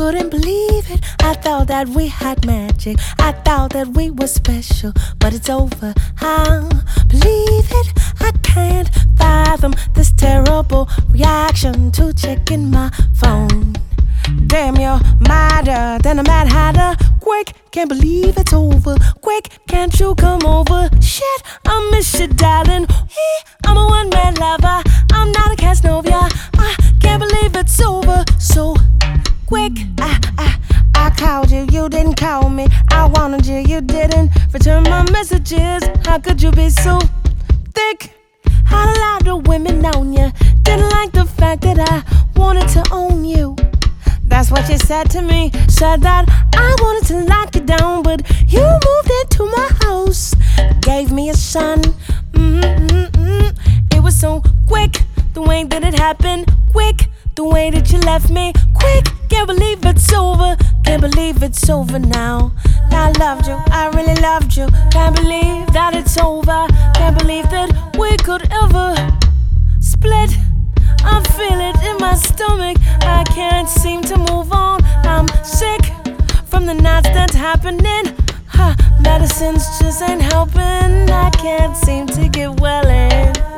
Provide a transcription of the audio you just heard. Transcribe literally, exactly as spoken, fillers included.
couldn't believe it. I thought that we had magic. I thought that we were special, but it's over. I believe it. I can't fathom this terrible reaction to checking my phone. Damn, you're madder than a Mad Hatter. Quick, can't believe it's over. Quick, can't you come over? Shit, I miss you, darling. Hey, I'm a one-man lover. I'm not a Casanova. I can't believe it's over. So quick, I, I, I called you, you didn't call me. I wanted you, you didn't return my messages. How could you be so thick? Had a lot of women on you. Didn't like the fact that I wanted to own you. That's what you said to me. Said that I wanted to lock you down, but you moved into my house, gave me a son. Mm-mm-mm. It was so quick, the way that it happened. Quick, the way that you left me. Quick, can't believe it's over. Can't believe it's over now. I loved you, I really loved you. Can't believe that it's over. Can't believe that we could ever split. I feel it in my stomach. I can't seem to move on. I'm sick from the knots that's happening. Huh, medicines just ain't helping. I can't seem to get well in.